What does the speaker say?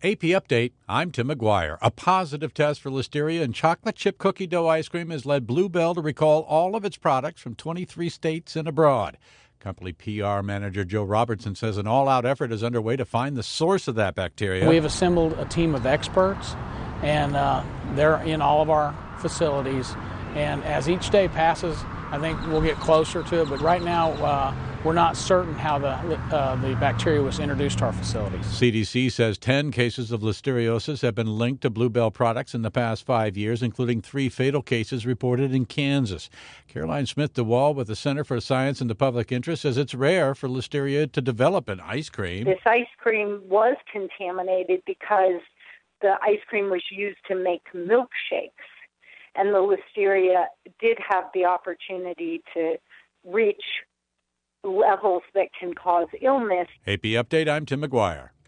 AP Update, I'm Tim McGuire. A positive test for Listeria in chocolate chip cookie dough ice cream has led Blue Bell to recall all of its products from 23 states and abroad. Company PR manager Joe Robertson says an all-out effort is underway to find the source of that bacteria. We've assembled a team of experts, and they're in all of our facilities. And as each day passes, I think we'll get closer to it. But right now, we're not certain how the bacteria was introduced to our facilities. CDC says 10 cases of listeriosis have been linked to Blue Bell products in the past 5 years, including 3 fatal cases reported in Kansas. Caroline Smith-DeWall with the Center for Science and the Public Interest says it's rare for listeria to develop in ice cream. This ice cream was contaminated because the ice cream was used to make milkshakes, and the listeria did have the opportunity to reach levels that can cause illness. AP Update, I'm Tim McGuire.